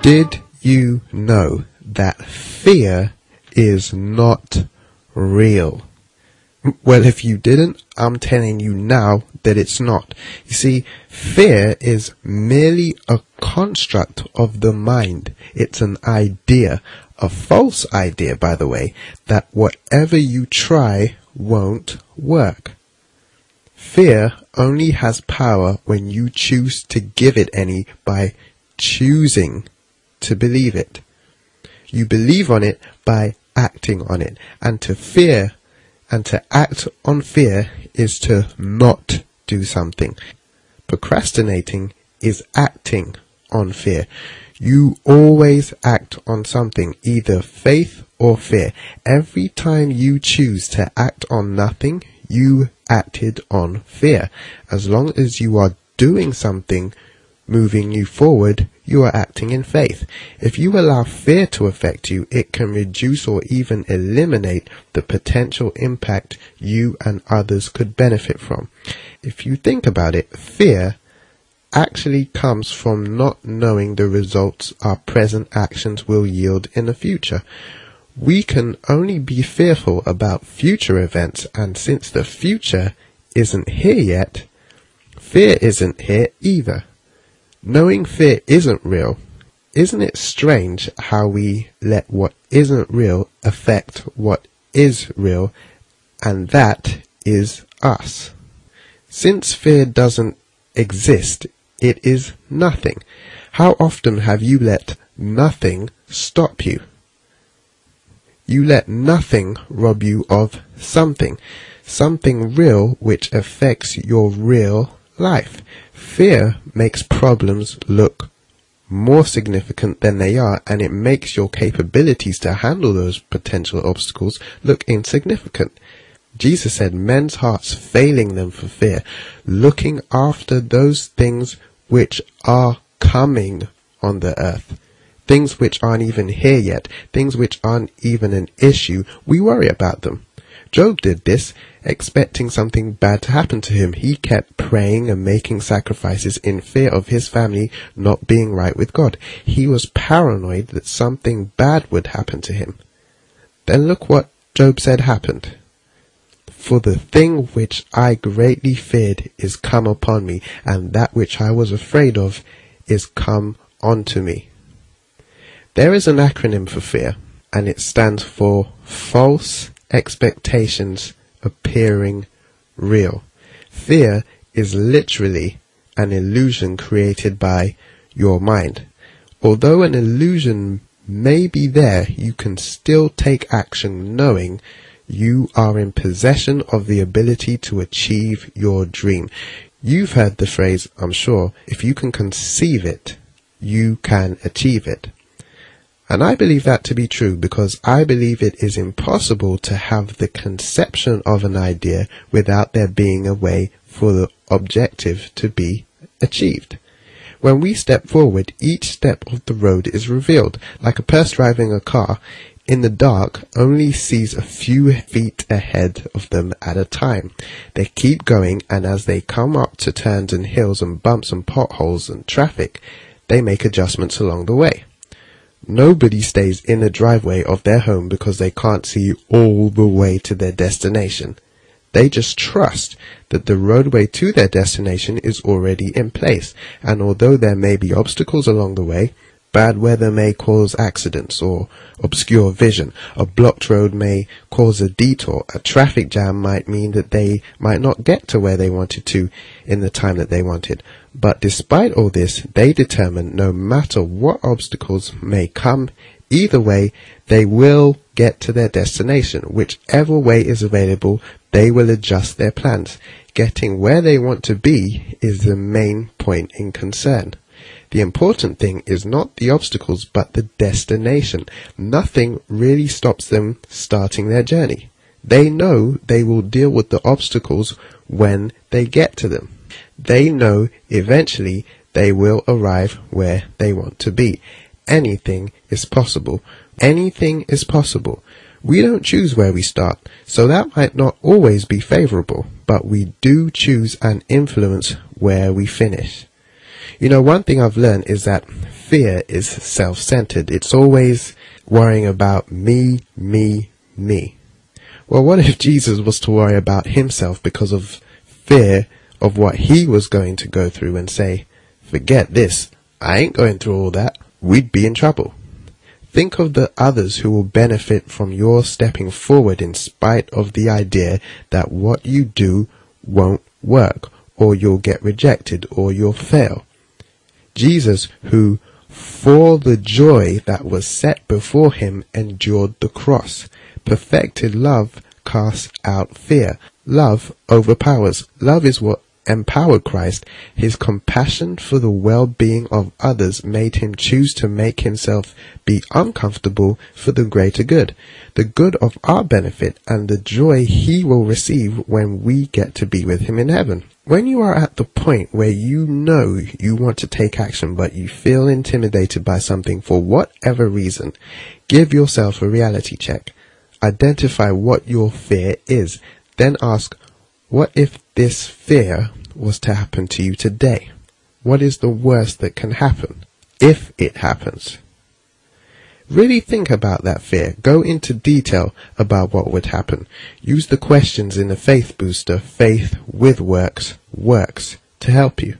Did you know that fear is not real? Well, if you didn't, I'm telling you now that it's not. You see, fear is merely a construct of the mind. It's an idea, a false idea, by the way, that whatever you try won't work. Fear only has power when you choose to give it any by choosing to believe it. You believe on it by acting on it, and to fear and to act on fear is to not do something. Procrastinating is acting on fear. You always act on something, either faith or fear. Every time you choose to act on nothing, you acted on fear. As long as you are doing something moving you forward, you are acting in faith. If you allow fear to affect you, it can reduce or even eliminate the potential impact you and others could benefit from. If you think about it, fear actually comes from not knowing the results our present actions will yield in the future. We can only be fearful about future events, and since the future isn't here yet, fear isn't here either. Knowing fear isn't real, isn't it strange how we let what isn't real affect what is real, and that is us? Since fear doesn't exist, it is nothing. How often have you let nothing stop you? You let nothing rob you of something real which affects your real life. Fear makes problems look more significant than they are, and it makes your capabilities to handle those potential obstacles look insignificant. Jesus said men's hearts failing them for fear, looking after those things which are coming on the earth. Things which aren't even here yet, things which aren't even an issue, we worry about them. Job did this, expecting something bad to happen to him. He kept praying and making sacrifices in fear of his family not being right with God. He was paranoid that something bad would happen to him. Then look what Job said happened. For the thing which I greatly feared is come upon me, and that which I was afraid of is come unto me. There is an acronym for fear, and it stands for false expectations appearing real. Fear is literally an illusion created by your mind. Although an illusion may be there, you can still take action knowing you are in possession of the ability to achieve your dream. You've heard the phrase, I'm sure, if you can conceive it, you can achieve it. And I believe that to be true because I believe it is impossible to have the conception of an idea without there being a way for the objective to be achieved. When we step forward, each step of the road is revealed. Like a person driving a car in the dark only sees a few feet ahead of them at a time. They keep going, and as they come up to turns and hills and bumps and potholes and traffic, they make adjustments along the way. Nobody stays in the driveway of their home because they can't see all the way to their destination. They just trust that the roadway to their destination is already in place, and although there may be obstacles along the way, bad weather may cause accidents or obscure vision. A blocked road may cause a detour. A traffic jam might mean that they might not get to where they wanted to in the time that they wanted. But despite all this, they determine no matter what obstacles may come, either way, they will get to their destination. Whichever way is available, they will adjust their plans. Getting where they want to be is the main point in concern. The important thing is not the obstacles, but the destination. Nothing really stops them starting their journey. They know they will deal with the obstacles when they get to them. They know eventually they will arrive where they want to be. Anything is possible. Anything is possible. We don't choose where we start, so that might not always be favorable, but we do choose and influence where we finish. You know, one thing I've learned is that fear is self-centered. It's always worrying about me, me, me. Well, what if Jesus was to worry about himself because of fear of what he was going to go through and say, forget this, I ain't going through all that? We'd be in trouble. Think of the others who will benefit from your stepping forward in spite of the idea that what you do won't work, or you'll get rejected, or you'll fail. Jesus, who for the joy that was set before him endured the cross. Perfected love casts out fear. Love overpowers. Love is what empowered Christ. His compassion for the well-being of others made him choose to make himself be uncomfortable for the greater good, the good of our benefit, and the joy he will receive when we get to be with him in heaven. When you are at the point where you know you want to take action but you feel intimidated by something for whatever reason, give yourself a reality check. Identify what your fear is. Then ask, what if this fear was to happen to you today? What is the worst that can happen if it happens? Really think about that fear. Go into detail about what would happen. Use the questions in the Faith Booster, Faith with Works, to help you.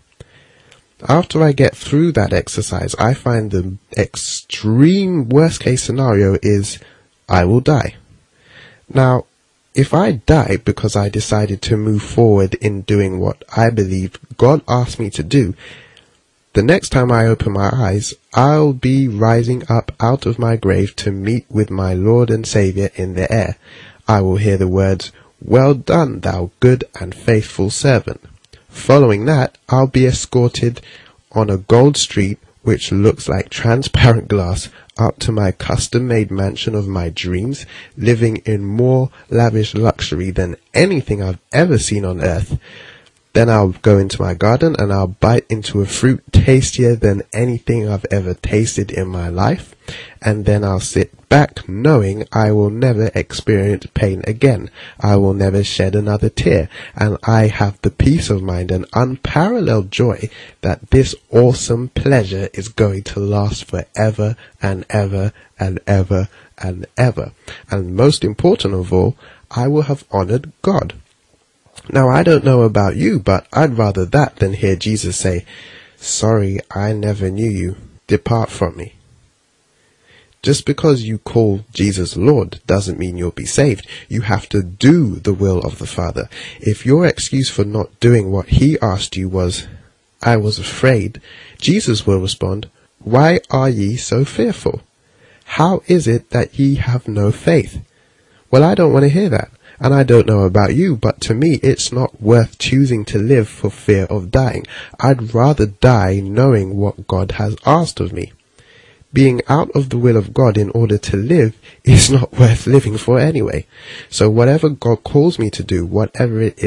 After I get through that exercise, I find the extreme worst case scenario is I will die. Now, if I die because I decided to move forward in doing what I believe God asked me to do, the next time I open my eyes, I'll be rising up out of my grave to meet with my Lord and Saviour in the air. I will hear the words, "Well done, thou good and faithful servant." Following that, I'll be escorted on a gold street which looks like transparent glass up to my custom-made mansion of my dreams, living in more lavish luxury than anything I've ever seen on earth. Then I'll go into my garden and I'll bite into a fruit tastier than anything I've ever tasted in my life. And then I'll sit back knowing I will never experience pain again. I will never shed another tear. And I have the peace of mind and unparalleled joy that this awesome pleasure is going to last forever and ever and ever and ever. And most important of all, I will have honored God. Now, I don't know about you, but I'd rather that than hear Jesus say, "Sorry, I never knew you. Depart from me." Just because you call Jesus Lord doesn't mean you'll be saved. You have to do the will of the Father. If your excuse for not doing what he asked you was, "I was afraid," Jesus will respond, "Why are ye so fearful? How is it that ye have no faith?" Well, I don't want to hear that. And I don't know about you, but to me it's not worth choosing to live for fear of dying. I'd rather die knowing what God has asked of me. Being out of the will of God in order to live is not worth living for anyway. So whatever God calls me to do, whatever it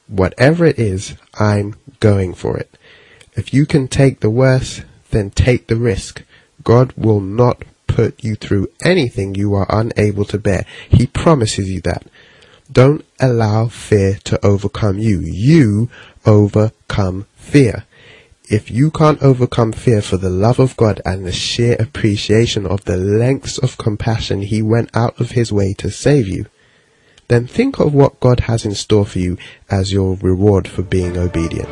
is, I'm going for it. If you can take the worst, then take the risk. God will not put you through anything you are unable to bear. He promises you that. Don't allow fear to overcome you. You overcome fear. If you can't overcome fear for the love of God and the sheer appreciation of the lengths of compassion he went out of his way to save you, then think of what God has in store for you as your reward for being obedient.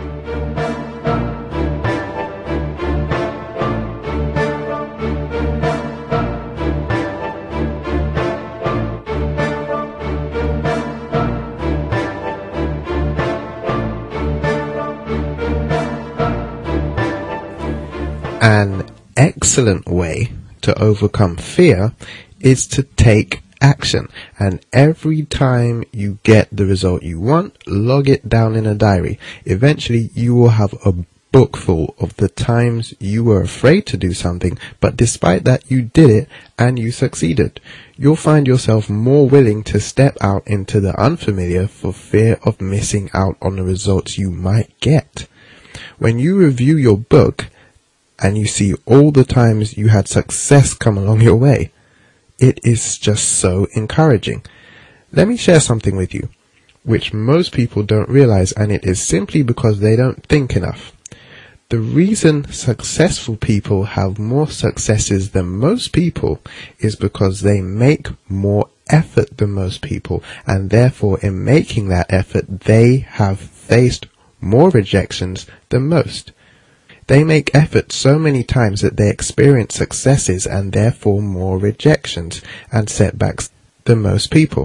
An excellent way to overcome fear is to take action, and every time you get the result you want, log it down in a diary. Eventually you will have a book full of the times you were afraid to do something, but despite that you did it and you succeeded. You'll find yourself more willing to step out into the unfamiliar for fear of missing out on the results you might get. When you review your book and you see all the times you had success come along your way, it is just so encouraging. Let me share something with you, which most people don't realize, and it is simply because they don't think enough. The reason successful people have more successes than most people is because they make more effort than most people, and therefore in making that effort they have faced more rejections than most. They make effort so many times that they experience successes and therefore more rejections and setbacks than most people.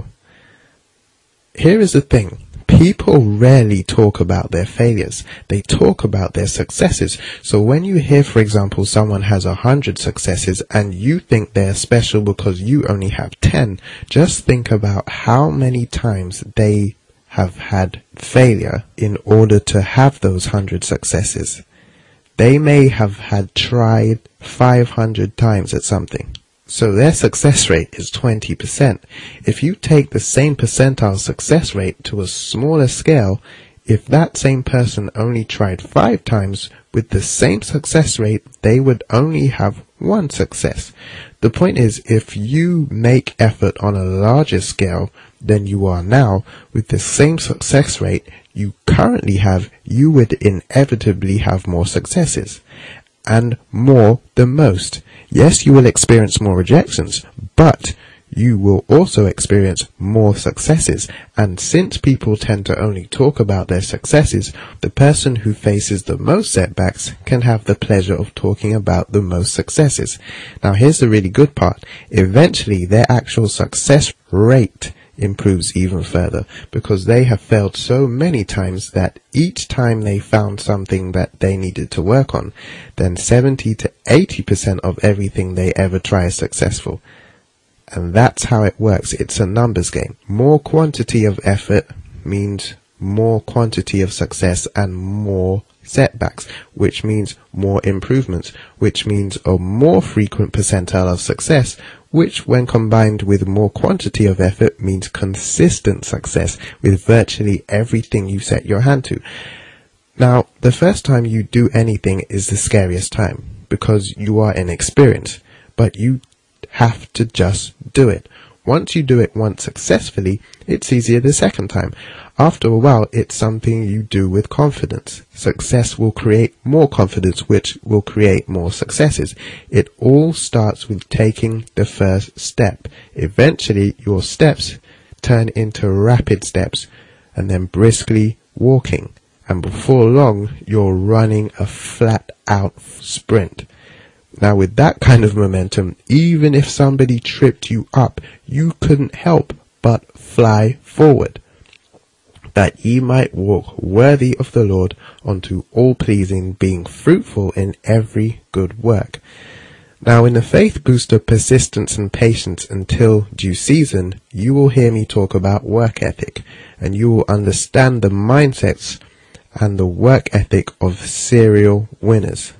Here is the thing. People rarely talk about their failures. They talk about their successes. So when you hear, for example, someone has 100 successes and you think they're special because you only have 10, just think about how many times they have had failure in order to have those 100 successes. They may have had tried 500 times at something. So their success rate is 20%. If you take the same percentile success rate to a smaller scale, if that same person only tried 5 times with the same success rate, they would only have 1 success. The point is, if you make effort on a larger scale than you are now, with the same success rate you currently have, you would inevitably have more successes. And more than most. Yes, you will experience more rejections, but you will also experience more successes. And since people tend to only talk about their successes, the person who faces the most setbacks can have the pleasure of talking about the most successes. Now here's the really good part. Eventually their actual success rate improves even further, because they have failed so many times that each time they found something that they needed to work on, then 70 to 80% of everything they ever try is successful. And that's how it works. It's a numbers game. More quantity of effort means more quantity of success and more setbacks, which means more improvements, which means a more frequent percentile of success, which when combined with more quantity of effort means consistent success with virtually everything you set your hand to. Now, the first time you do anything is the scariest time because you are inexperienced, but you have to just do it. Once you do it once successfully, it's easier the second time. After a while, it's something you do with confidence. Success will create more confidence, which will create more successes. It all starts with taking the first step. Eventually, your steps turn into rapid steps, and then briskly walking. And before long, you're running a flat-out sprint. Now with that kind of momentum, even if somebody tripped you up, you couldn't help but fly forward, that ye might walk worthy of the Lord unto all pleasing, being fruitful in every good work. Now in the Faith Booster Persistence and Patience Until Due Season, you will hear me talk about work ethic, and you will understand the mindsets and the work ethic of serial winners.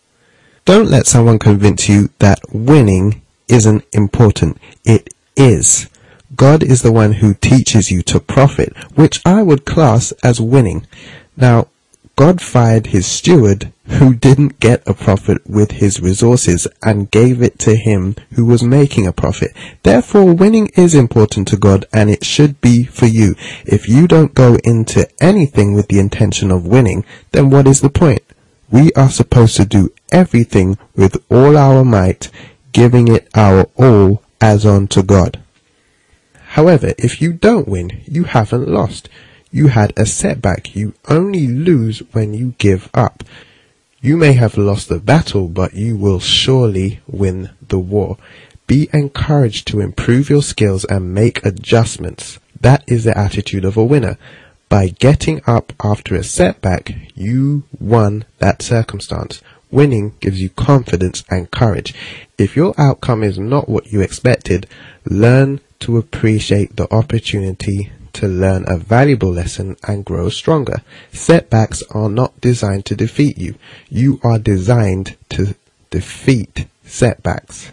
Don't let someone convince you that winning isn't important. It is. God is the one who teaches you to profit, which I would class as winning. Now, God fired his steward who didn't get a profit with his resources and gave it to him who was making a profit. Therefore, winning is important to God, and it should be for you. If you don't go into anything with the intention of winning, then what is the point? We are supposed to do everything with all our might, giving it our all as unto God. However, if you don't win, you haven't lost. You had a setback. You only lose when you give up. You may have lost the battle, but you will surely win the war. Be encouraged to improve your skills and make adjustments. That is the attitude of a winner. By getting up after a setback, you won that circumstance. Winning gives you confidence and courage. If your outcome is not what you expected, learn to appreciate the opportunity to learn a valuable lesson and grow stronger. Setbacks are not designed to defeat you. You are designed to defeat setbacks.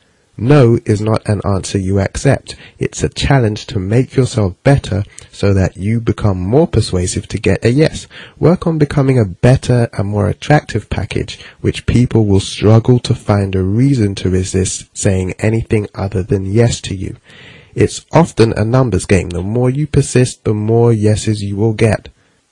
No is not an answer you accept. It's a challenge to make yourself better so that you become more persuasive to get a yes. Work on becoming a better and more attractive package, which people will struggle to find a reason to resist saying anything other than yes to you. It's often a numbers game. The more you persist, the more yeses you will get.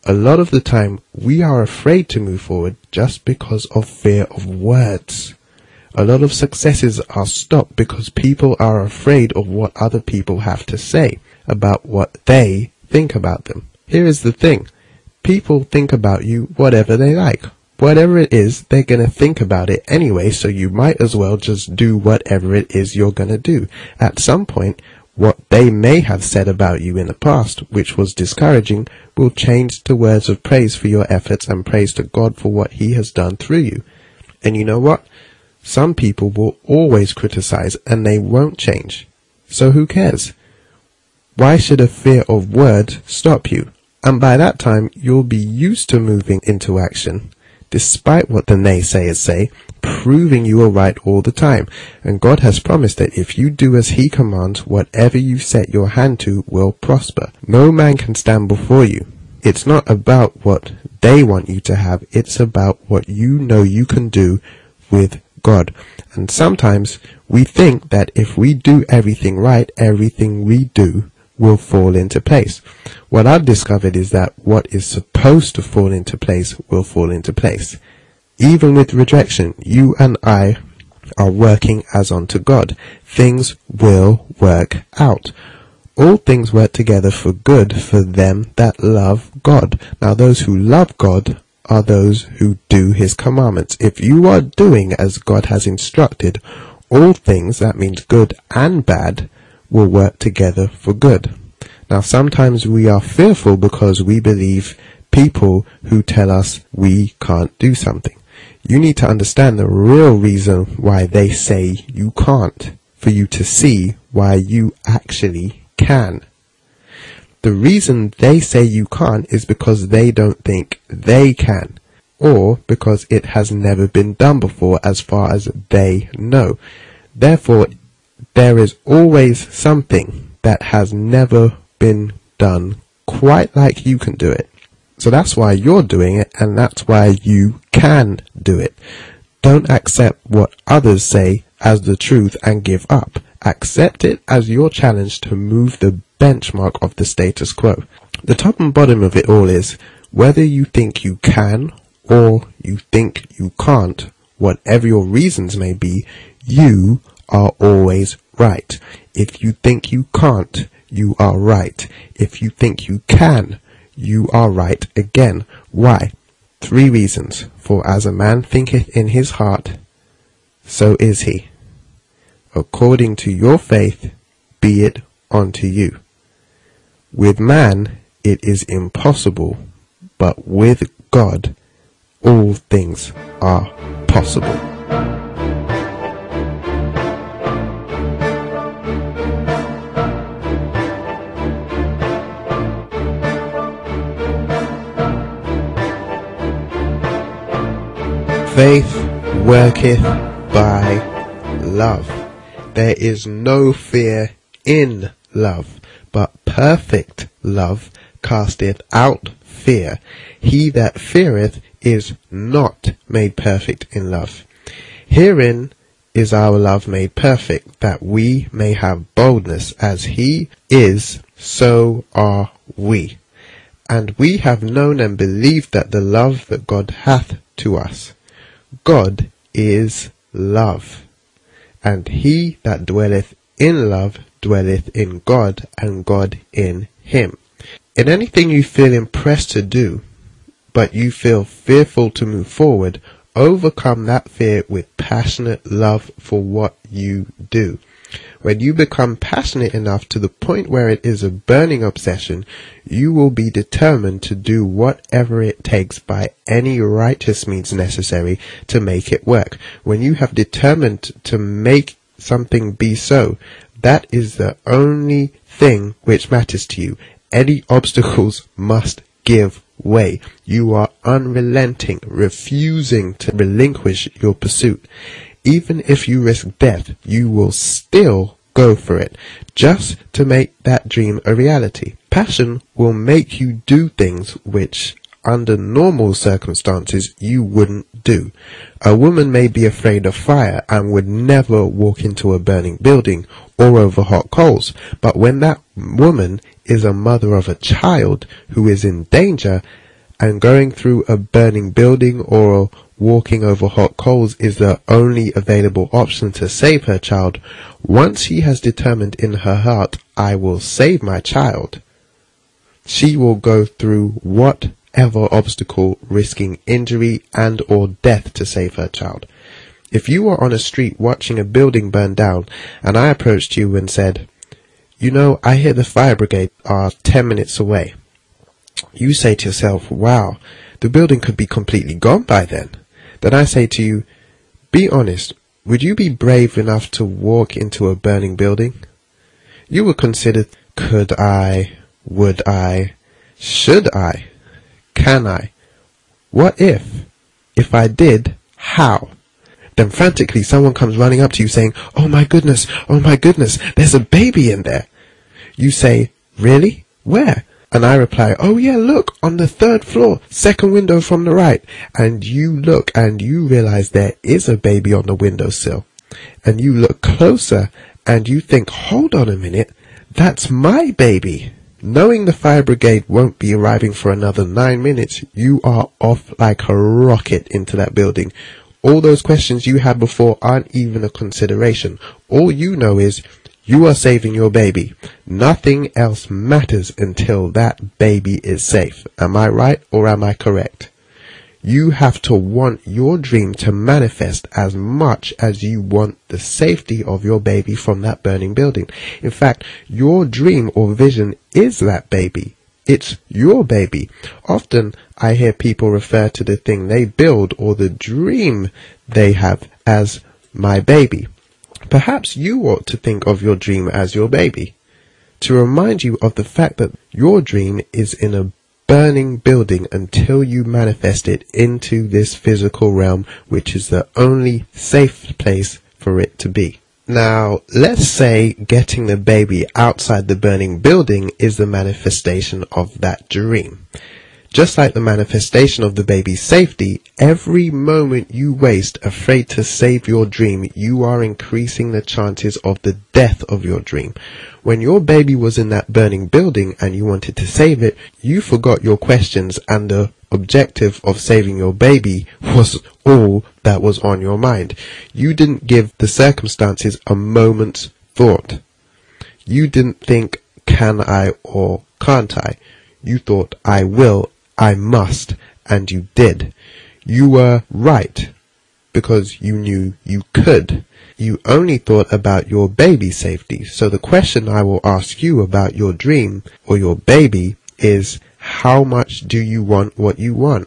A lot of the time, we are afraid to move forward just because of fear of words. A lot of successes are stopped because people are afraid of what other people have to say about what they think about them. Here is the thing. People think about you whatever they like. Whatever it is, they're going to think about it anyway, so you might as well just do whatever it is you're going to do. At some point, what they may have said about you in the past, which was discouraging, will change to words of praise for your efforts and praise to God for what He has done through you. And you know what? Some people will always criticize and they won't change. So who cares? Why should a fear of words stop you? And by that time, you'll be used to moving into action, despite what the naysayers say, proving you are right all the time. And God has promised that if you do as He commands, whatever you set your hand to will prosper. No man can stand before you. It's not about what they want you to have, it's about what you know you can do with God. And sometimes we think that if we do everything right, everything we do will fall into place. What I've discovered is that what is supposed to fall into place will fall into place. Even with rejection, you and I are working as unto God. Things will work out. All things work together for good for them that love God. Now those who love God are those who do His commandments. If you are doing as God has instructed, all things, that means good and bad, will work together for good. Now sometimes we are fearful because we believe people who tell us we can't do something. You need to understand the real reason why they say you can't, for you to see why you actually can. The reason they say you can't is because they don't think they can, or because it has never been done before as far as they know. Therefore, there is always something that has never been done quite like you can do it. So that's why you're doing it, and that's why you can do it. Don't accept what others say as the truth and give up. Accept it as your challenge to move the benchmark of the status quo. The top and bottom of it all is, whether you think you can or you think you can't, whatever your reasons may be, you are always right. If you think you can't, you are right. If you think you can, you are right again. Why? 3 reasons. For as a man thinketh in his heart, so is he. According to your faith, be it unto you. With man, it is impossible, but with God, all things are possible. Faith worketh by love. There is no fear in love, but perfect love casteth out fear. He that feareth is not made perfect in love. Herein is our love made perfect, that we may have boldness. As He is, so are we. And we have known and believed that the love that God hath to us. God is love, and he that dwelleth in love dwelleth in God, and God in him. In anything you feel impressed to do, but you feel fearful to move forward, overcome that fear with passionate love for what you do. When you become passionate enough to the point where it is a burning obsession, you will be determined to do whatever it takes by any righteous means necessary to make it work. When you have determined to make something be so, that is the only thing which matters to you. Any obstacles must give way. You are unrelenting, refusing to relinquish your pursuit. Even if you risk death, you will still go for it, just to make that dream a reality. Passion will make you do things which, under normal circumstances, you wouldn't do. A woman may be afraid of fire and would never walk into a burning building or over hot coals, but when that woman is a mother of a child who is in danger, and going through a burning building or walking over hot coals is the only available option to save her child, once she has determined in her heart, I will save my child, she will go through whatever obstacle, risking injury and or death to save her child. If you were on a street watching a building burn down and I approached you and said, you know, I hear the fire brigade are 10 minutes away. You say to yourself, wow, the building could be completely gone by then. Then I say to you, be honest, would you be brave enough to walk into a burning building? You would consider, could I, would I, should I, can I, what if I did, how? Then frantically someone comes running up to you saying, oh my goodness, there's a baby in there. You say, really? Where? And I reply, oh yeah, look, on the 3rd floor, 2nd window from the right. And you look and you realize there is a baby on the windowsill. And you look closer and you think, hold on a minute, that's my baby. Knowing the fire brigade won't be arriving for another 9 minutes, you are off like a rocket into that building. All those questions you had before aren't even a consideration. All you know is, you are saving your baby. Nothing else matters until that baby is safe. Am I right or am I correct? You have to want your dream to manifest as much as you want the safety of your baby from that burning building. In fact, your dream or vision is that baby. It's your baby. Often I hear people refer to the thing they build or the dream they have as my baby. Perhaps you ought to think of your dream as your baby, to remind you of the fact that your dream is in a burning building until you manifest it into this physical realm, which is the only safe place for it to be. Now, let's say getting the baby outside the burning building is the manifestation of that dream. Just like the manifestation of the baby's safety, every moment you waste afraid to save your dream, you are increasing the chances of the death of your dream. When your baby was in that burning building and you wanted to save it, you forgot your questions and the objective of saving your baby was all that was on your mind. You didn't give the circumstances a moment's thought. You didn't think, can I or can't I? You thought, I will, I must, and you did. You were right because you knew you could. You only thought about your baby's safety. So the question I will ask you about your dream or your baby is, how much do you want what you want?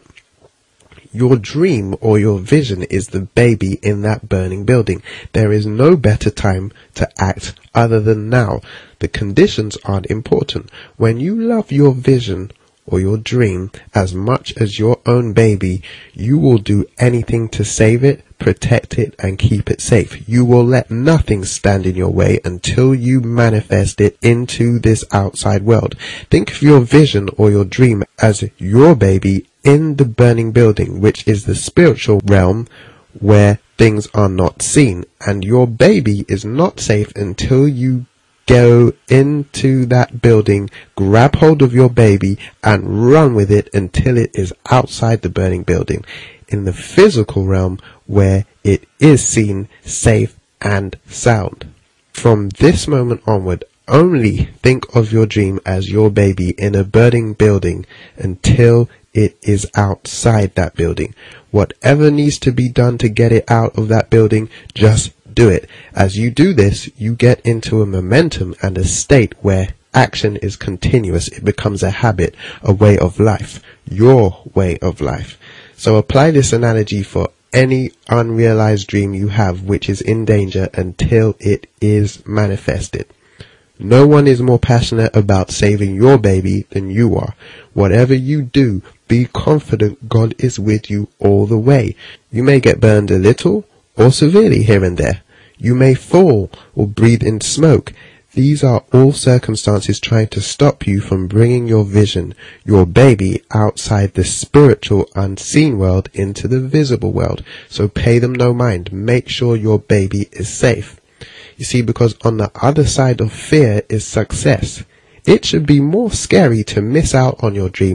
Your dream or your vision is the baby in that burning building. There is no better time to act other than now. The conditions aren't important. When you love your vision or your dream as much as your own baby, you will do anything to save it, protect it, and keep it safe. You will let nothing stand in your way until you manifest it into this outside world. Think of your vision or your dream as your baby in the burning building, which is the spiritual realm where things are not seen, and your baby is not safe until you go into that building, grab hold of your baby, and run with it until it is outside the burning building, in the physical realm where it is seen, safe, and sound. From this moment onward, only think of your dream as your baby in a burning building until it is outside that building. Whatever needs to be done to get it out of that building, just do it. As you do this, you get into a momentum and a state where action is continuous. It becomes a habit, a way of life, your way of life. So apply this analogy for any unrealized dream you have which is in danger until it is manifested. No one is more passionate about saving your baby than you are. Whatever you do, be confident God is with you all the way. You may get burned a little or severely here and there. You may fall or breathe in smoke. These are all circumstances trying to stop you from bringing your vision, your baby, outside the spiritual unseen world into the visible world. So pay them no mind. Make sure your baby is safe. You see, because on the other side of fear is success. It should be more scary to miss out on your dream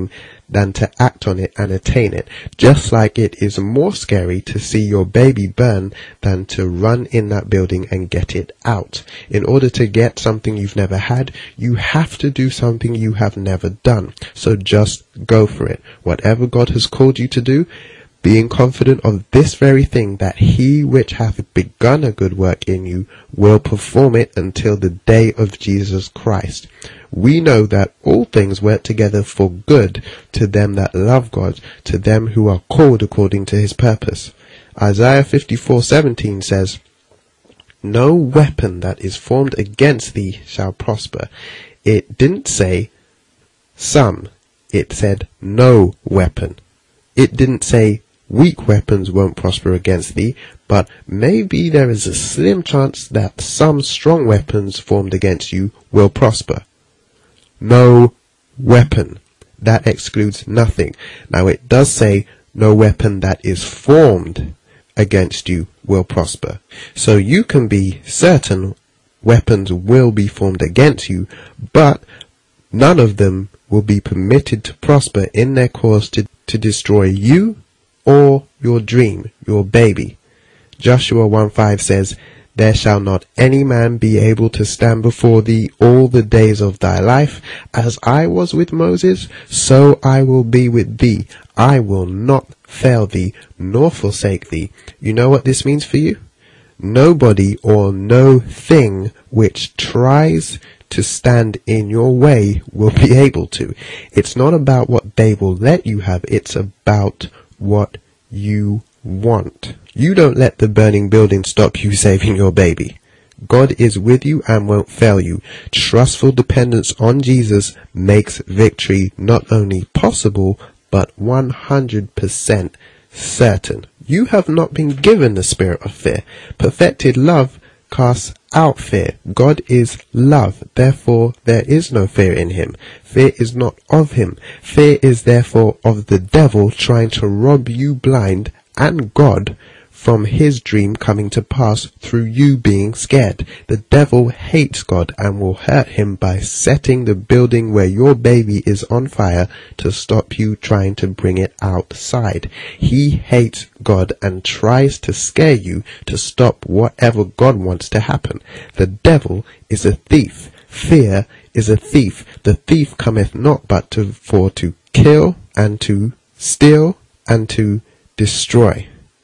than to act on it and attain it. Just like it is more scary to see your baby burn than to run in that building and get it out. In order to get something you've never had, you have to do something you have never done. So just go for it. Whatever God has called you to do, being confident of this very thing, that he which hath begun a good work in you will perform it until the day of Jesus Christ. We know that all things work together for good to them that love God, to them who are called according to his purpose. Isaiah 54:17 says, "No weapon that is formed against thee shall prosper." It didn't say some, it said no weapon. It didn't say weak weapons won't prosper against thee, but maybe there is a slim chance that some strong weapons formed against you will prosper. No weapon. That excludes nothing. Now it does say no weapon that is formed against you will prosper. So you can be certain weapons will be formed against you, but none of them will be permitted to prosper in their course to destroy you or your dream, your baby. Joshua 1:5 says, "There shall not any man be able to stand before thee all the days of thy life. As I was with Moses, so I will be with thee. I will not fail thee, nor forsake thee." You know what this means for you? Nobody or no thing which tries to stand in your way will be able to. It's not about what they will let you have, it's about what you want. You don't let the burning building stop you saving your baby. God is with you and won't fail you. Trustful dependence on Jesus makes victory not only possible, but 100% certain. You have not been given the spirit of fear. Perfected love casts out fear. God is love, therefore there is no fear in him. Fear is not of him. Fear is therefore of the devil trying to rob you blind and God from his dream coming to pass through you being scared. The devil hates God and will hurt him by setting the building where your baby is on fire to stop you trying to bring it outside. He hates God and tries to scare you to stop whatever God wants to happen. The devil is a thief. Fear is a thief. The thief cometh not but for to kill and to steal and to destroy.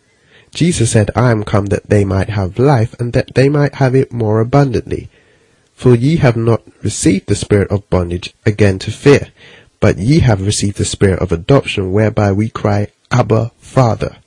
Jesus said, "I am come that they might have life, and that they might have it more abundantly. For ye have not received the spirit of bondage again to fear, but ye have received the spirit of adoption, whereby we cry, Abba, Father.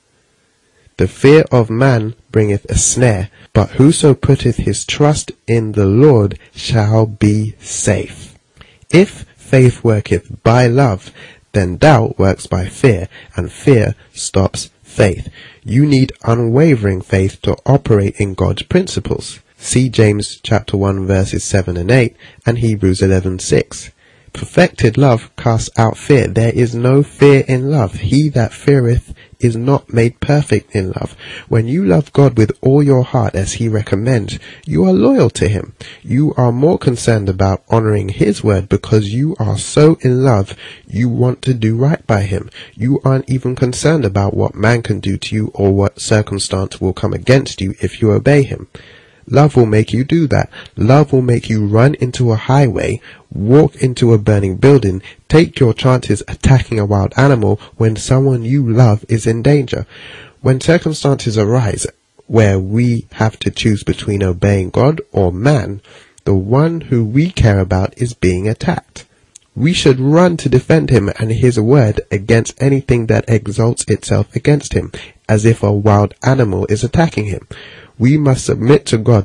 The fear of man bringeth a snare, but whoso putteth his trust in the Lord shall be safe. If faith worketh by love, then doubt works by fear, and fear stops faith. You need unwavering faith to operate in God's principles. See James chapter 1 verses 7 and 8 and Hebrews 11:6. Perfected love casts out fear. There is no fear in love. He that feareth is not made perfect in love. When you love God with all your heart as he recommends, you are loyal to him. You are more concerned about honoring his word because you are so in love you want to do right by him. You aren't even concerned about what man can do to you or what circumstance will come against you if you obey him. Love will make you do that. Love will make you run into a highway, walk into a burning building, take your chances attacking a wild animal when someone you love is in danger. When circumstances arise where we have to choose between obeying God or man, the one who we care about is being attacked. We should run to defend him and his word against anything that exalts itself against him, as if a wild animal is attacking him. We must submit to God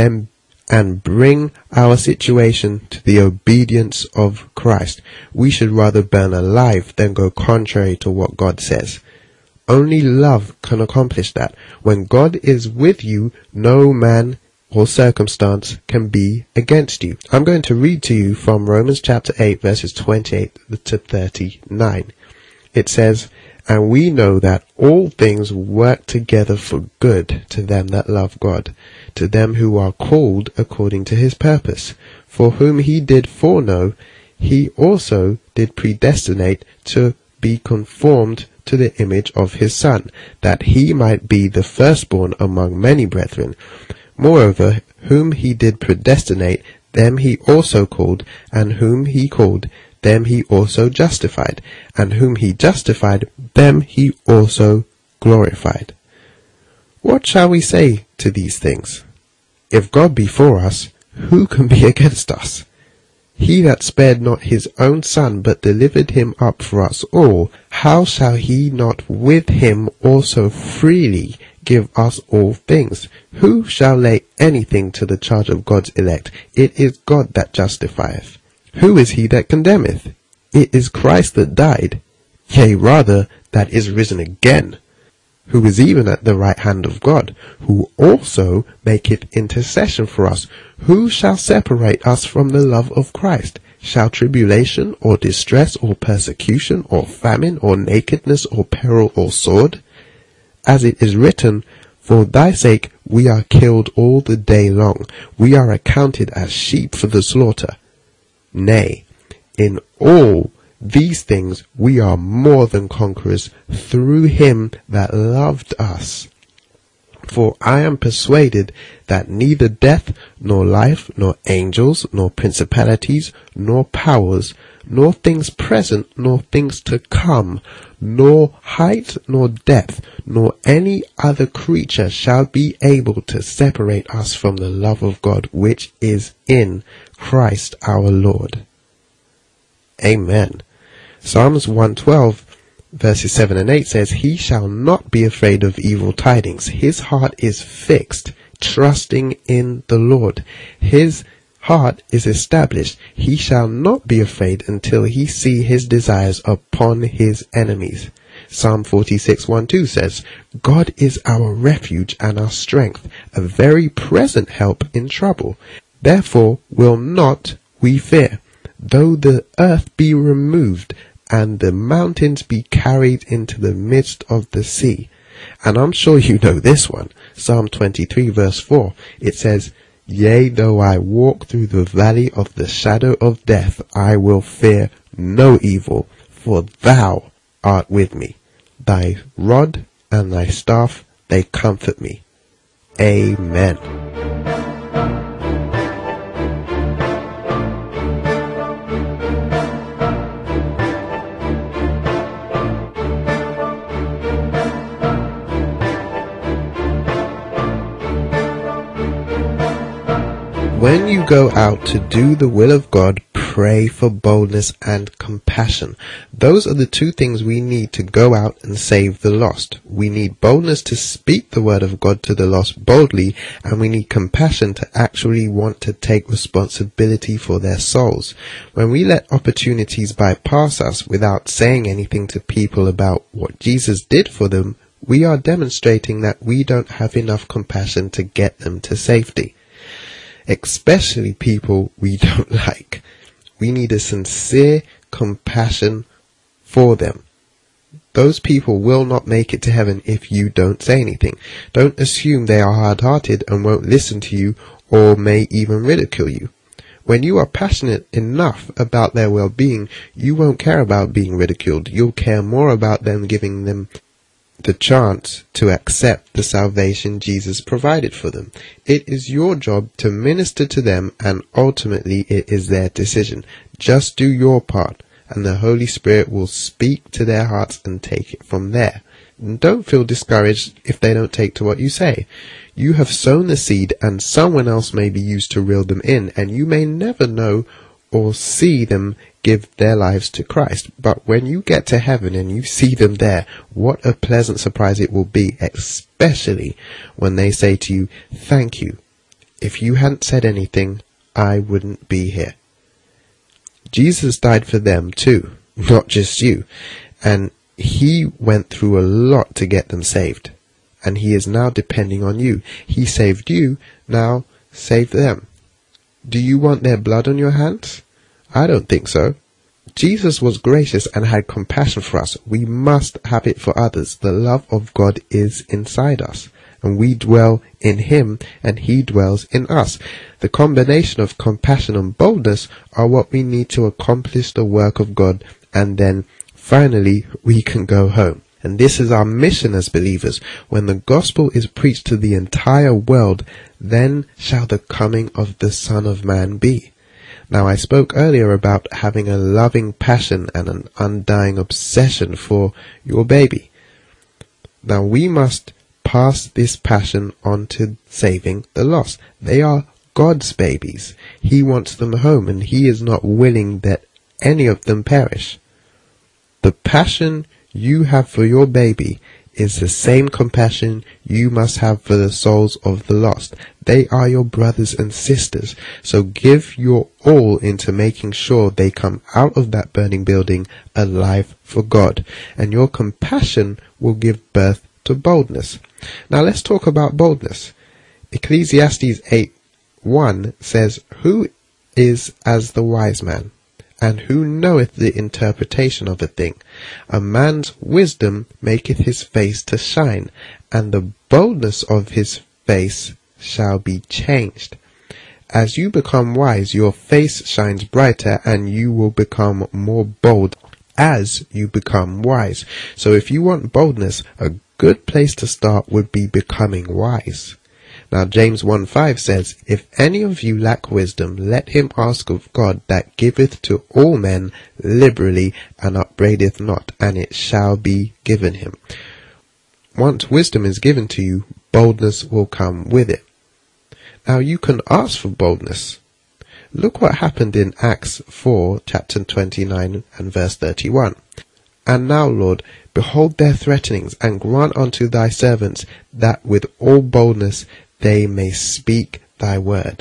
and bring our situation to the obedience of Christ. We should rather burn alive than go contrary to what God says. Only love can accomplish that. When God is with you, no man or circumstance can be against you. I'm going to read to you from Romans chapter 8 verses 28 to 39. It says, "And we know that all things work together for good to them that love God, to them who are called according to his purpose. For whom he did foreknow, he also did predestinate to be conformed to the image of his Son, that he might be the firstborn among many brethren. Moreover, whom he did predestinate, them he also called, and whom he called, them he also justified, and whom he justified, them he also glorified. What shall we say to these things? If God be for us, who can be against us? He that spared not his own Son, but delivered him up for us all, how shall he not with him also freely give us all things? Who shall lay anything to the charge of God's elect? It is God that justifieth. Who is he that condemneth? It is Christ that died, yea rather, that is risen again, who is even at the right hand of God, who also maketh intercession for us. Who shall separate us from the love of Christ? Shall tribulation, or distress, or persecution, or famine, or nakedness, or peril, or sword? As it is written, for thy sake we are killed all the day long, we are accounted as sheep for the slaughter. Nay, in all these things we are more than conquerors through him that loved us. For I am persuaded that neither death, nor life, nor angels, nor principalities, nor powers, nor things present, nor things to come, nor height, nor depth, nor any other creature shall be able to separate us from the love of God which is in Christ our Lord. Amen. Psalms 112 verses 7 and 8 says, he shall not be afraid of evil tidings. His heart is fixed, trusting in the Lord. His heart is established. He shall not be afraid until he see his desires upon his enemies. Psalm 46:1-2 says, God is our refuge and our strength, a very present help in trouble. Therefore will not we fear, though the earth be removed, and the mountains be carried into the midst of the sea. And I'm sure you know this one. Psalm 23 verse 4. It says, yea, though I walk through the valley of the shadow of death, I will fear no evil, for thou art with me. Thy rod and thy staff, they comfort me. Amen. When you go out to do the will of God, pray for boldness and compassion. Those are the two things we need to go out and save the lost. We need boldness to speak the word of God to the lost boldly, and we need compassion to actually want to take responsibility for their souls. When we let opportunities bypass us without saying anything to people about what Jesus did for them, we are demonstrating that we don't have enough compassion to get them to safety. Especially people we don't like. We need a sincere compassion for them. Those people will not make it to heaven if you don't say anything. Don't assume they are hard-hearted and won't listen to you, or may even ridicule you. When you are passionate enough about their well-being, you won't care about being ridiculed. You'll care more about them giving them the chance to accept the salvation Jesus provided for them. It is your job to minister to them, and ultimately it is their decision. Just do your part, and the Holy Spirit will speak to their hearts and take it from there. And don't feel discouraged if they don't take to what you say. You have sown the seed, and someone else may be used to reel them in, and you may never know or see them give their lives to Christ. But when you get to heaven and you see them there, what a pleasant surprise it will be, especially when they say to you, thank you. If you hadn't said anything, I wouldn't be here. Jesus died for them too, not just you. And he went through a lot to get them saved. And he is now depending on you. He saved you, now save them. Do you want their blood on your hands? I don't think so. Jesus was gracious and had compassion for us. We must have it for others. The love of God is inside us, and we dwell in him, and he dwells in us. The combination of compassion and boldness are what we need to accomplish the work of God, and then finally we can go home. And this is our mission as believers. When the gospel is preached to the entire world, then shall the coming of the Son of Man be. Now, I spoke earlier about having a loving passion and an undying obsession for your baby. Now, we must pass this passion on to saving the lost. They are God's babies. He wants them home, and He is not willing that any of them perish. The passion you have for your baby is the same compassion you must have for the souls of the lost. They are your brothers and sisters, so give your all into making sure they come out of that burning building alive for God, and your compassion will give birth to boldness. Now let's talk about boldness. Ecclesiastes 8:1 says, "Who is as the wise man? And who knoweth the interpretation of a thing? A man's wisdom maketh his face to shine, and the boldness of his face shall be changed." As you become wise, your face shines brighter, and you will become more bold as you become wise. So if you want boldness, a good place to start would be becoming wise. Now James 1:5 says, "If any of you lack wisdom, let him ask of God that giveth to all men liberally and upbraideth not, and it shall be given him." Once wisdom is given to you, boldness will come with it. Now you can ask for boldness. Look what happened in Acts 4, chapter 29 and verse 31. "And now, Lord, behold their threatenings, and grant unto thy servants that with all boldness they may speak thy word."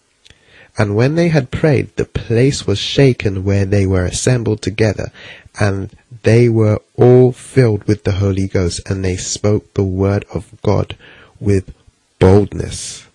And when they had prayed, the place was shaken where they were assembled together, and they were all filled with the Holy Ghost, and they spoke the word of God with boldness.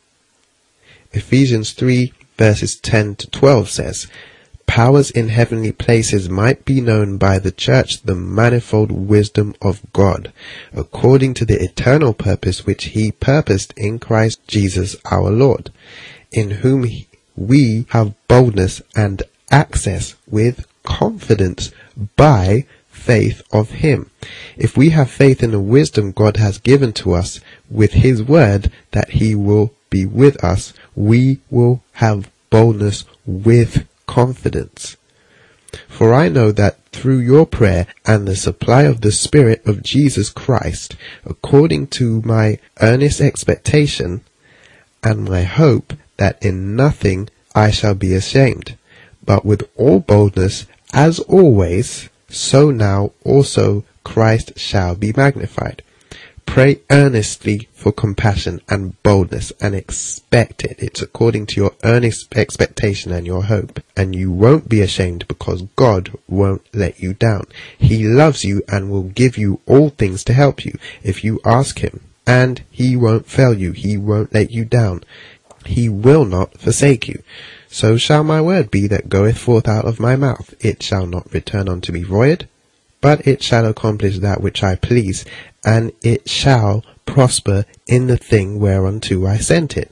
Ephesians 3 verses 10 to 12 says, "Powers in heavenly places might be known by the church the manifold wisdom of God, according to the eternal purpose which he purposed in Christ Jesus our Lord, in whom we have boldness and access with confidence by faith of him." If we have faith in the wisdom God has given to us with his word that he will be with us, we will have boldness with confidence. For I know that through your prayer and the supply of the Spirit of Jesus Christ, according to my earnest expectation and my hope, that in nothing I shall be ashamed, but with all boldness, as always, so now also Christ shall be magnified. Pray earnestly for compassion and boldness, and expect it. It's according to your earnest expectation and your hope. And you won't be ashamed, because God won't let you down. He loves you and will give you all things to help you if you ask him. And he won't fail you. He won't let you down. He will not forsake you. So shall my word be that goeth forth out of my mouth. It shall not return unto me void, but it shall accomplish that which I please, and it shall prosper in the thing whereunto I sent it.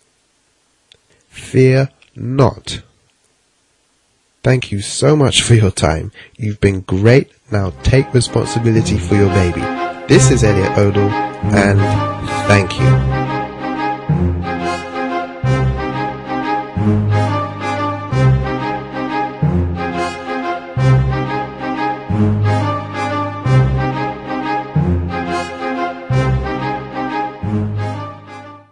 Fear not. Thank you so much for your time. You've been great. Now take responsibility for your baby. This is Elliot Odell, and thank you.